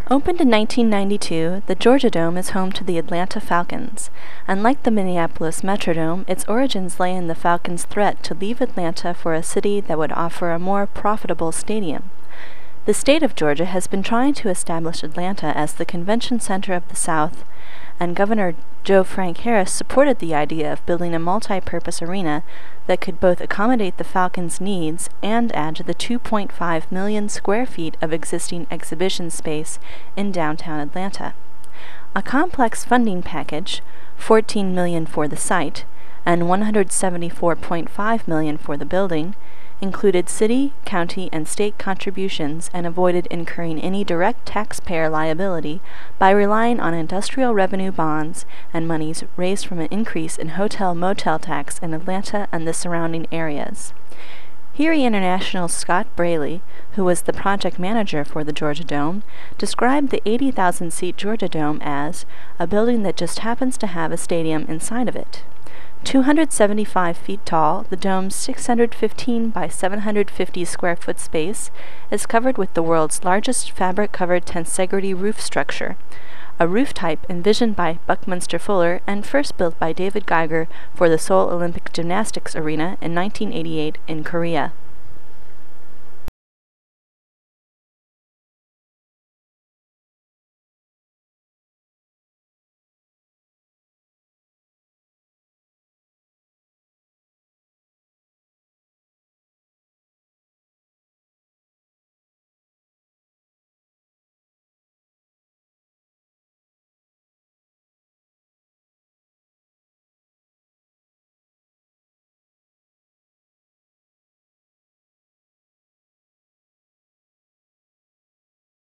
Opened in 1992, the Georgia Dome is home to the Atlanta Falcons. Unlike the Minneapolis Metrodome, its origins lay in the Falcons' threat to leave Atlanta for a city that would offer a more profitable stadium. The state of Georgia has been trying to establish Atlanta as the convention center of the South, and Governor Joe Frank Harris supported the idea of building a multi-purpose arena that could both accommodate the Falcons' needs and add to the 2.5 million square feet of existing exhibition space in downtown Atlanta. A complex funding package, $14 million for the site and $174.5 million for the building, included city, county, and state contributions and avoided incurring any direct taxpayer liability by relying on industrial revenue bonds and monies raised from an increase in hotel-motel tax in Atlanta and the surrounding areas. Erie International's Scott Braley, who was the project manager for the Georgia Dome, described the 80,000-seat Georgia Dome as a building that just happens to have a stadium inside of it. 275 feet tall, the dome's 615 by 750 square foot space is covered with the world's largest fabric-covered tensegrity roof structure, a roof type envisioned by Buckminster Fuller and first built by David Geiger for the Seoul Olympic Gymnastics Arena in 1988 in Korea.